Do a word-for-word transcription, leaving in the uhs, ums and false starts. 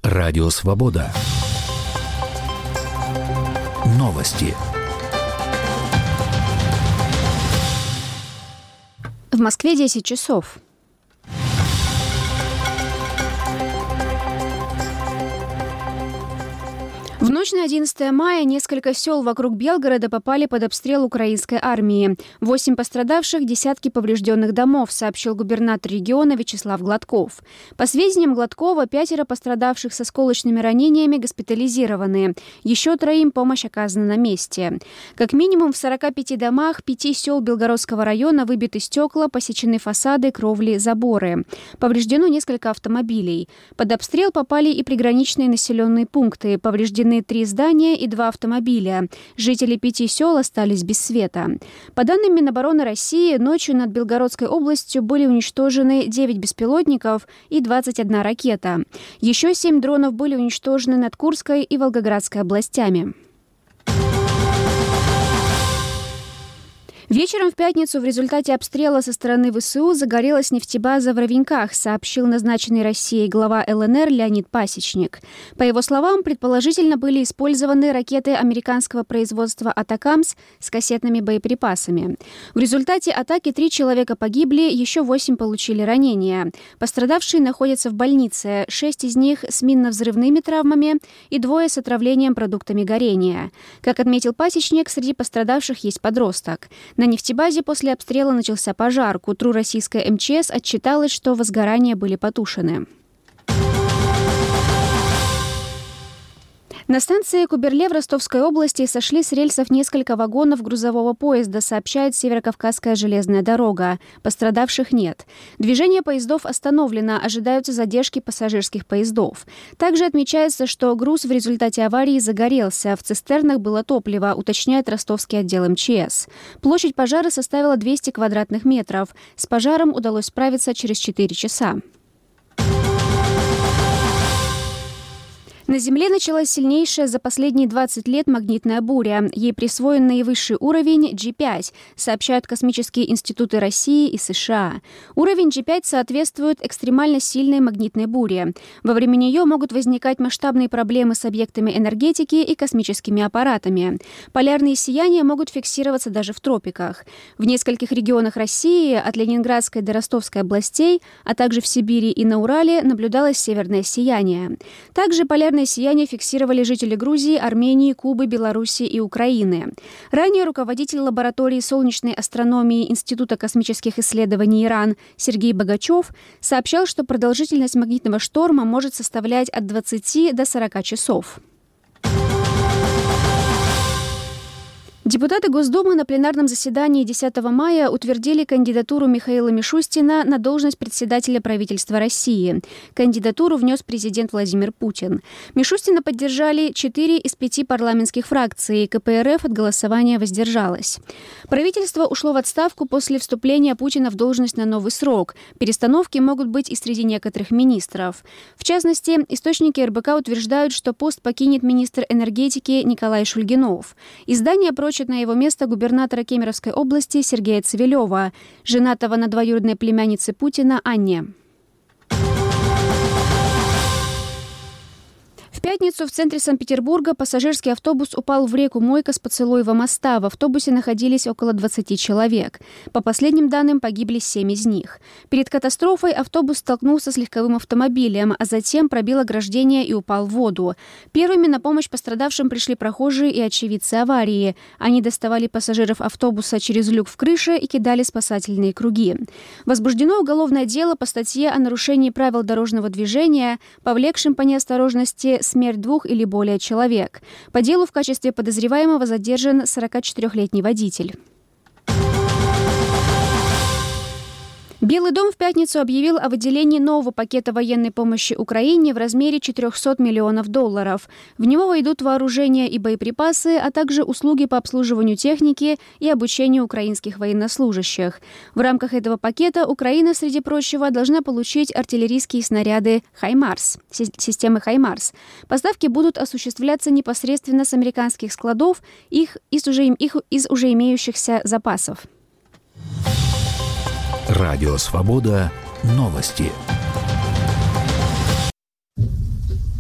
Радио Свобода. Новости. В Москве десять часов. В ночь на одиннадцатое мая несколько сел вокруг Белгорода попали под обстрел украинской армии. Восемь пострадавших, десятки поврежденных домов, сообщил губернатор региона Вячеслав Гладков. По сведениям Гладкова, пятеро пострадавших с осколочными ранениями госпитализированы. Еще троим помощь оказана на месте. Как минимум в сорока пяти домах пяти сел Белгородского района выбиты стекла, посечены фасады, кровли, заборы. Повреждено несколько автомобилей. Под обстрел попали и приграничные населенные пункты. Повреждены три здания и два автомобиля. Жители пяти сел остались без света. По данным Минобороны России, ночью над Белгородской областью были уничтожены девять беспилотников и двадцать одна ракета. Еще семь дронов были уничтожены над Курской и Волгоградской областями. Вечером в пятницу в результате обстрела со стороны ВСУ загорелась нефтебаза в Ровеньках, сообщил назначенный Россией глава ЛНР Леонид Пасечник. По его словам, предположительно были использованы ракеты американского производства «Атакамс» с кассетными боеприпасами. В результате атаки три человека погибли, еще восемь получили ранения. Пострадавшие находятся в больнице, шесть из них с минно-взрывными травмами и двое с отравлением продуктами горения. Как отметил Пасечник, среди пострадавших есть подросток. На нефтебазе после обстрела начался пожар. К утру российская эм че эс отчиталась, что возгорания были потушены. На станции Куберле в Ростовской области сошли с рельсов несколько вагонов грузового поезда, сообщает Северокавказская железная дорога. Пострадавших нет. Движение поездов остановлено, ожидаются задержки пассажирских поездов. Также отмечается, что груз в результате аварии загорелся. В цистернах было топливо, уточняет ростовский отдел эм че эс. Площадь пожара составила двести квадратных метров. С пожаром удалось справиться через четыре часа. На Земле началась сильнейшая за последние двадцать лет магнитная буря. Ей присвоен наивысший уровень джи пять, сообщают космические институты России и США. Уровень джи пять соответствует экстремально сильной магнитной буре. Во время нее могут возникать масштабные проблемы с объектами энергетики и космическими аппаратами. Полярные сияния могут фиксироваться даже в тропиках. В нескольких регионах России, от Ленинградской до Ростовской областей, а также в Сибири и на Урале, наблюдалось северное сияние. Также полярные сияние фиксировали жители Грузии, Армении, Кубы, Беларуси и Украины. Ранее руководитель лаборатории солнечной астрономии Института космических исследований Иран Сергей Богачев сообщал, что продолжительность магнитного шторма может составлять от двадцати до сорока часов. Депутаты Госдумы на пленарном заседании десятого мая утвердили кандидатуру Михаила Мишустина на должность председателя правительства России. Кандидатуру внес президент Владимир Путин. Мишустина поддержали четыре из пяти парламентских фракций. ка пэ эр эф от голосования воздержалась. Правительство ушло в отставку после вступления Путина в должность на новый срок. Перестановки могут быть и среди некоторых министров. В частности, источники эр бэ ка утверждают, что пост покинет министр энергетики Николай Шульгинов. Издание прочит на его место губернатора Кемеровской области Сергея Цивилева, женатого на двоюродной племяннице Путина Анне. В пятницу в центре Санкт-Петербурга пассажирский автобус упал в реку Мойка с Поцелуева моста. В автобусе находились около двадцати человек. По последним данным, погибли семь из них. Перед катастрофой автобус столкнулся с легковым автомобилем, а затем пробил ограждение и упал в воду. Первыми на помощь пострадавшим пришли прохожие и очевидцы аварии. Они доставали пассажиров автобуса через люк в крыше и кидали спасательные круги. Возбуждено уголовное дело по статье о нарушении правил дорожного движения, повлекшим по неосторожности смерть двух или более человек. По делу в качестве подозреваемого задержан сорокачетырёхлетний водитель. Белый дом в пятницу объявил о выделении нового пакета военной помощи Украине в размере четырехсот миллионов долларов. В него войдут вооружения и боеприпасы, а также услуги по обслуживанию техники и обучению украинских военнослужащих. В рамках этого пакета Украина, среди прочего, должна получить артиллерийские снаряды «Хаймарс», системы «Хаймарс». Поставки будут осуществляться непосредственно с американских складов их из уже, их из уже имеющихся запасов. Радио Свобода. Новости.